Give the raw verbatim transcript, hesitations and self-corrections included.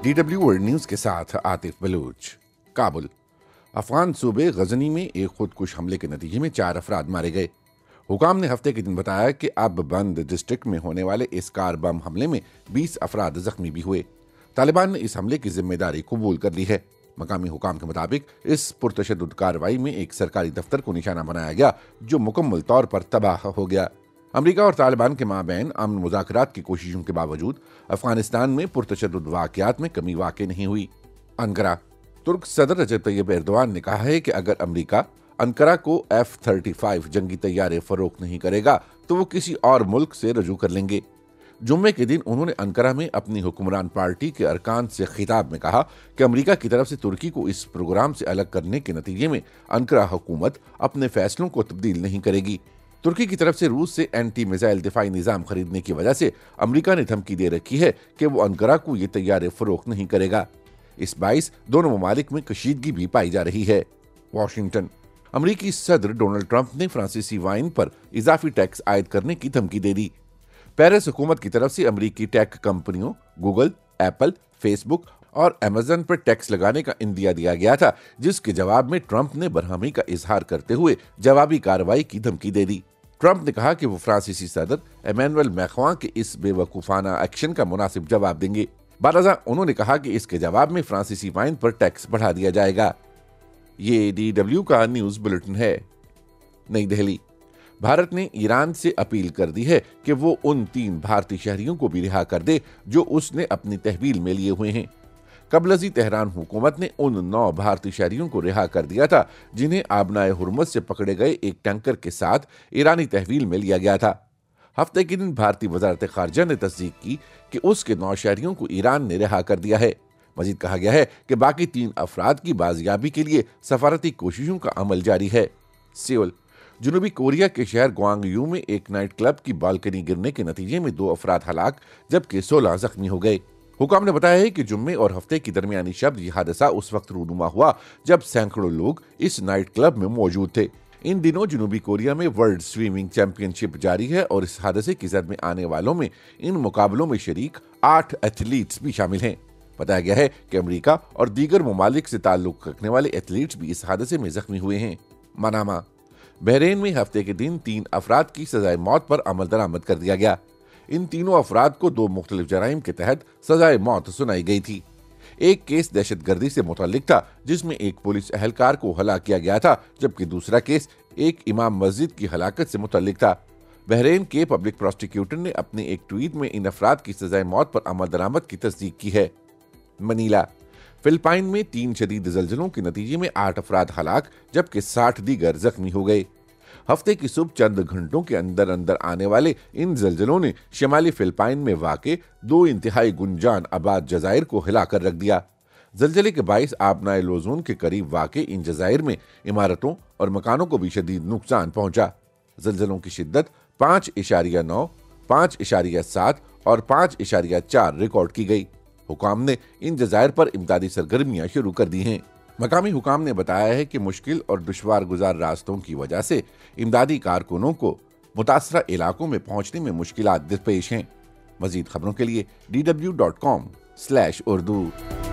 D W world news के साथ आतिफ बलूच। काबुल। अफगान सूबे गजनी में एक खुदकुश हमले के नतीजे में चार अफराद मारे गए। हुकाम ने हफ्ते के दिन बताया कि अब बंद डिस्ट्रिक्ट में होने वाले इस कार बम हमले में बीस अफराद जख्मी भी हुए। तालिबान ने इस हमले की जिम्मेदारी कबूल कर ली है। मकामी हुकाम के मुताबिक इस पुरतशद्दुद कार्रवाई में एक सरकारी दफ्तर को निशाना बनाया गया जो मुकम्मल तौर पर तबाह हो गया। अमरीका और तालिबान के माबैन अमन मुज़ाकरात की कोशिशों के बावजूद अफगानिस्तान में पुरतशद्दुद वाक़यात में कमी वाक़ई नहीं हुई। अंकारा। तुर्क सदर रजब तैयब एर्दोआन ने कहा है कि अगर अमरीका अंकारा को एफ थर्टी फाइव जंगी तैयारे फरोख्त नहीं करेगा तो वो किसी और मुल्क से रजू कर लेंगे। जुम्मे के दिन उन्होंने अंकारा में अपनी हुक्मरान पार्टी के अरकान से खिताब में कहा कि अमरीका की तरफ से तुर्की को इस प्रोग्राम से अलग करने के नतीजे में अंकारा हुकूमत अपने फैसलों को तब्दील नहीं करेगी। तुर्की की तरफ से रूस से एंटी मिसाइल दिफाई निज़ाम खरीदने की वजह से अमरीका ने धमकी दे रखी है कि वो अंकारा को ये तैयारे फरोख्त नहीं करेगा। इस बाइस दोनों ममालिक में कशीदगी भी पाई जा रही है। वाशिंगटन। अमरीकी सदर डोनाल्ड ट्रंप ने फ्रांसीसी वाइन पर इजाफी टैक्स आयद करने की धमकी दे दी। पेरिस हुकूमत की तरफ से अमरीकी टेक कंपनियों गूगल, एप्पल, फेसबुक और अमेजन पर टैक्स लगाने का इंदिया दिया गया था, जिसके जवाब में ट्रंप ने बरहमी का इजहार करते हुए जवाबी कार्रवाई की धमकी दे दी। ट्रंप ने कहा कि वो फ्रांसीसी सदर एमेनुएल मैक्रों के इस बेवकूफाना एक्शन का मुनासिब जवाब देंगे। बारजा उन्होंने कहा कि इसके जवाब में फ्रांसीसी वाइन पर टैक्स बढ़ा दिया जाएगा। ये डी डब्ल्यू का न्यूज बुलेटिन है। नई दिल्ली। भारत ने ईरान से अपील कर दी है कि वो उन तीन भारतीय शहरियों को भी रिहा कर दे जो उसने अपनी तहवील में लिए हुए हैं। कबलजी तेहरान हुकूमत ने उन नौ भारतीय शहरियों को रिहा कर दिया था जिन्हें आबनाए हुर्मुज से पकड़े गए एक टैंकर के साथ ईरानी तहवील में लिया गया था। हफ्ते के दिन भारतीय वजारत खारजा ने तस्दीक की कि उसके नौ शहरियों को ईरान ने रिहा कर दिया है। मजीद कहा गया है कि बाकी तीन अफराद की बाजियाबी के लिए सफारती कोशिशों का अमल जारी है। सियोल। जनूबी कोरिया के शहर ग्वांगयू में एक नाइट क्लब की बालकनी गिरने के नतीजे में दो अफराद हलाक जबकि सोलह जख्मी हो गए। हुकाम ने बताया है कि जुम्मे और हफ्ते की दरमियानी शब यह हादसा उस वक्त रूनुमा हुआ जब सैकड़ों लोग इस नाइट क्लब में मौजूद थे। इन दिनों जनूबी कोरिया में वर्ल्ड स्विमिंग चैंपियनशिप जारी है और इस हादसे की जद में आने वालों में इन मुकाबलों में शरीक आठ एथलीट्स भी शामिल हैं। बताया गया है कि अमेरिका और दीगर ममालिक से ताल्लुक रखने वाले एथलीट्स भी इस हादसे में जख्मी हुए हैं। मनामा। बहरीन में हफ्ते के दिन तीन अफराद की सजाए मौत पर अमल दरामद कर दिया गया। इन तीनों अफराद को दो मुख्तलिफ जराइम के तहत सजाए मौत सुनाई गई थी। एक केस दहशतगर्दी से मुतल्लिक था जिसमें एक पुलिस अहलकार को हलाक किया गया था, जबकि दूसरा केस एक इमाम मस्जिद की हलाकत से मुतल्लिक था। बहरीन के पब्लिक प्रोसिक्यूटर ने अपने एक ट्वीट में इन अफराद की सजाए मौत पर अमल दरामद की तस्दीक की है। मनीला। फिलिपाइन में तीन शदीद जल्जलों के नतीजे में आठ अफराद हलाक जबकि साठ दीगर जख्मी हो गए। हफ्ते की सुबह चंद घंटों के अंदर अंदर आने वाले इन जल्जलों ने शिमाली फिलिपाइन में वाक़े दो इंतहाई गुंजान आबाद जजायर को हिला कर रख दिया। जल्जले के बाइस आबनाए लोजोन के करीब वाक़े इन जजायर में इमारतों और मकानों को भी शदीद नुकसान पहुंचा। जल्जलों की शिद्दत पाँच इशारिया नौ, पाँच इशारिया सात और पाँच इशारिया चार रिकॉर्ड की गई। हुकाम ने इन जजायर पर इमदादी सरगर्मियां शुरू कर दी हैं। मकामी हुकाम ने बताया है कि मुश्किल और दुश्वार गुजार रास्तों की वजह से इमदादी कारकुनों को मुतासरा इलाकों में पहुंचने में मुश्किलात दरपेश हैं। मजीद खबरों के लिए D W dot com slash Urdu.